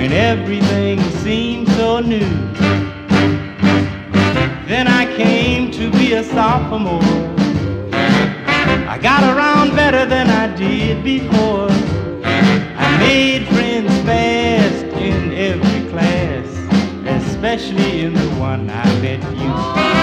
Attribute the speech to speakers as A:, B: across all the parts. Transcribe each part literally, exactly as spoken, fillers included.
A: when everything seemed so new. Then I came to be a sophomore. I got around better than I did before. I made friends fast in every class, especially in the one I met you.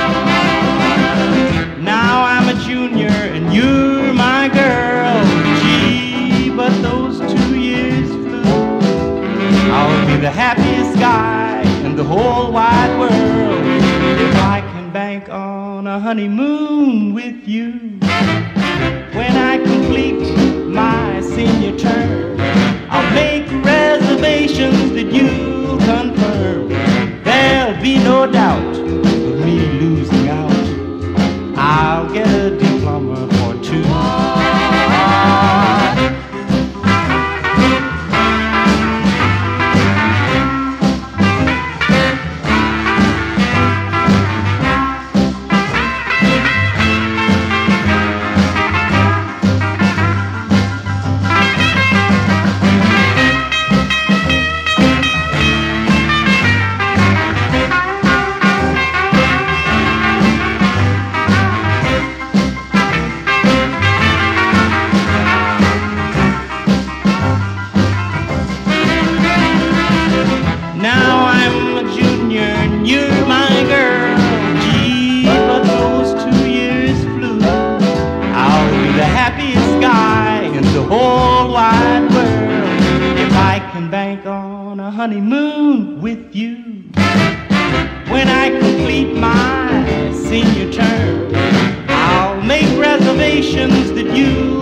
A: Now I'm a junior and you're my girl. Gee, but those two years flew. I'll be the happiest guy in the whole wide world if I can bank on a honeymoon with you. When I complete my senior term, I'll make reservations that you'll confirm. There'll be no doubt of me losing out. I'll get a diploma or two. Now I'm a junior and you're my girl. Gee, but those two years flew. I'll be the happiest guy in the whole wide world if I can bank on a honeymoon with you. When I complete my senior term, I'll make reservations that you